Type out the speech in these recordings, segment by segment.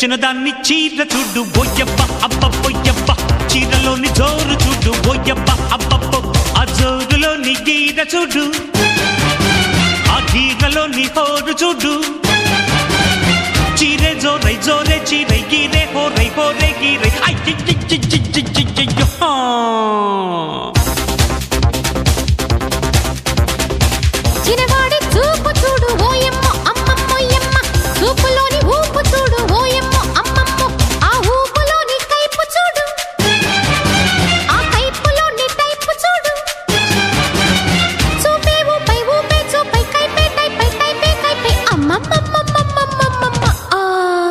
చిన్నదాన్ని చీర చూడు ఓయబ్బ అబ్బబ్బోయబ్బ చీరలోని జోరు చూడు ఓయబ్బ అబ్బబ్బో ఆ జోరులోని గీర చూడు ఆ గీరలోని హోరు చూడు చీరే జోరై జోరే చీరై గీరే హోరై హోరే గీరై అయ్యో చిన్నవాడి చూపు చూడు ఓయమ్మ అమ్మమ్మోయమ్మ చూపులోని ఊపు చూడు ఓయమ్మ అమ్మమ్మో ఆ ఊపులోని కైపు చూడు ఆ కైపులోని టైపు చూడు చూపే ఊపై ఊపే చూపై కైపే టైపై టైపే కైపై అమ్మమ్మమ్మమ్మమ్మమ్మమ్మ ఆ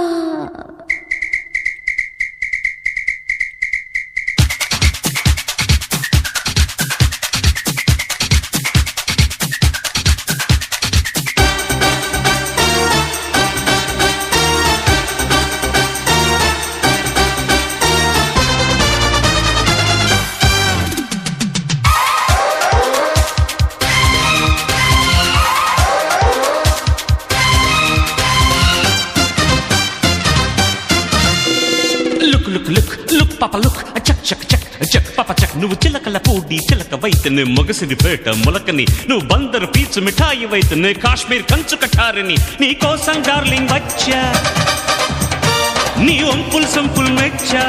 లుక్ పాప లుక్ చక్ చక్ చక్ చక్ పాప చక్ నువ్వు చిలకల పూడి చిలక వైతనే మొగసిరి పేట మొలకని నువ్వు బందరు పీచు మిఠాయి వైతనే కాశ్మీర్ కంచు కఠారిని నీ కోసం డార్లింగ్ వచ్చా నీ ఒంపుల్ సంపుల్ మెచ్చా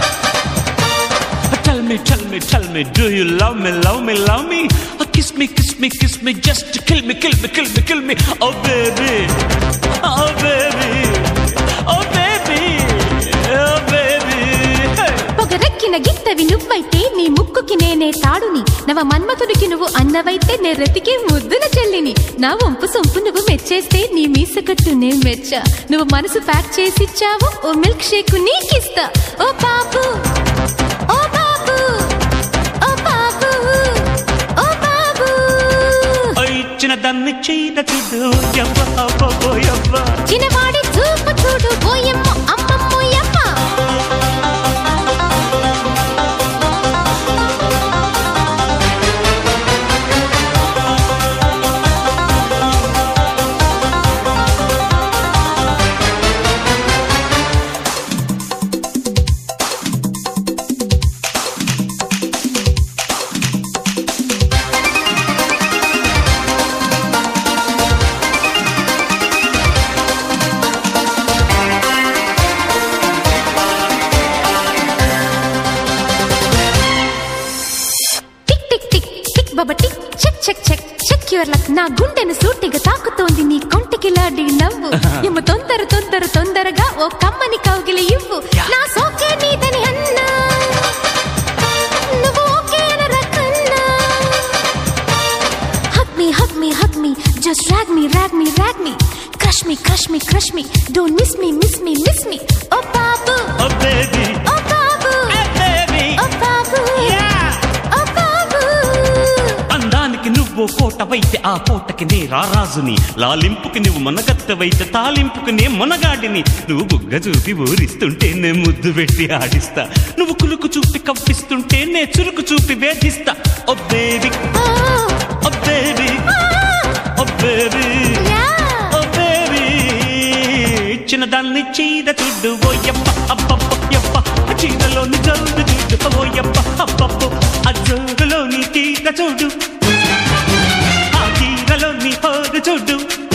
Tell me, do you love me, love me, love me? Kiss me, kiss me, kiss me, just to kill me, kill me, kill me, kill me. Oh baby, oh baby, oh baby, oh baby. పొగరెక్కిన గిత్తవి నువ్వైతే నీ ముక్కుకి నేనే తాడుని నవ మన్మథుడికి నువ్వు అన్నవైతే నే రతికి ముద్దుల చెల్లిని నా వంపు సొంపు నువ్వు మెచ్చేస్తే నీ మీసకట్టు నే మెచ్చా నువ్వు మనసు ప్యాక్ చేసిచ్చావు ఓ మిల్క్ షేక్ నీకిస్తా ఓ బాబు ఓ బాబు ఓ బాబు ఓ బాబు చిన్నదాన్ని చీర చూడు యవ్వ అబ్బో యవ్వ చిన్నవాడి చూపు చూడు ఓయమ్మ అమ్మమ్మోయమ్మ బబటి check check check check your luck నా గుండెను సూటిగా తాకుతోంది నీ కొంటికి లాడి నవ్వు ఎమ్మ తొందరగా ఓ కమ్మని కౌగిలి ఇవ్వు నా సోకే నీదని అన్నా నువ్వు ఓకే అనరకన్నా hug me just drag me crush me don't miss me oh babu oh baby oh babu hey baby oh babu అందానికి నువ్వు కోటవైతే ఆ కోటకి నే రారాజుని లాలింపుకి నువ్వు మనగత్తవైతే తాలింపుకి నే మనగాడిని నువ్వు బుగ్గ చూపి ఊరిస్తుంటే నే ముద్దు పెట్టి ఆడిస్తా నువ్వు కులుకు చూపి కవ్విస్తుంటే నే చురుకు చూపి వేధిస్తా oh baby oh baby oh baby oh baby చిన్నదాన్ని చీర చూడు ఓయప్ప అబ్బబ్బోయప్ప చీరలోని జోరు చూడు ఓయప్ప అబ్బబ్బో ఆ జోరులోని గీత చూడు ఆ గీరలోని హోరు చూడు